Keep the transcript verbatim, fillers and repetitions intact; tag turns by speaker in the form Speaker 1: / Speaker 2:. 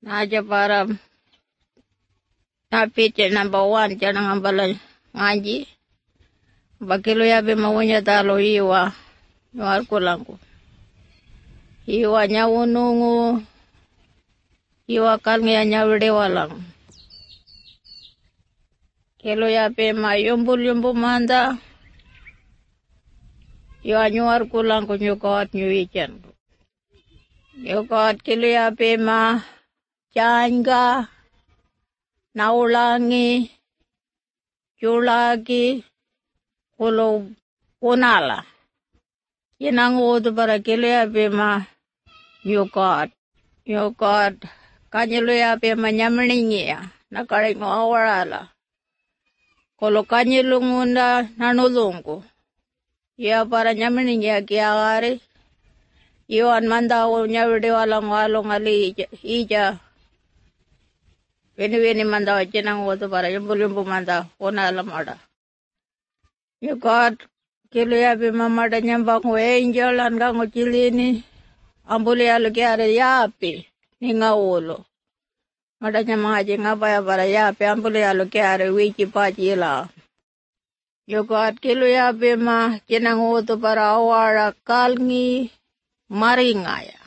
Speaker 1: Naja para napit number one janang ambala ngaji. Bakilo yabe mawanya talo iwa nyuar kulangu. Iwa nyawunungu. Iwa kalngi nyawde walang. Kelo yabe ma yumbul yumbu manda. Iwa nyuar kulangu nyukot nyuijan. Nyukot kilo yabe ma janga. Naulangi. Julagi. Kulo unala. Yenang udu para kilo yabe ma nyukot. Nyukot. Kanyelo yabe ma nyamlingi ya. Nakaring awarala. Kulo kanyelo ngunda nanulungu. Ya para nyamlingi ya kiagari. Iwan mandaw nyawde walang walong ali ija. Weni-weni mandaw jenang udu para yumbul-yumbul mandaw. Unala mada. Nyukot. Kilo yabe mamada nyambang angel angang uchilini. Ambuli alu kiare yapi. Ninga ulo. Mada nyamaji ngapaya para yapi. Ambuli alu kiare wiki pachila. Nyukot kilo yabe ma jenang udu para awara kalngi maringaya.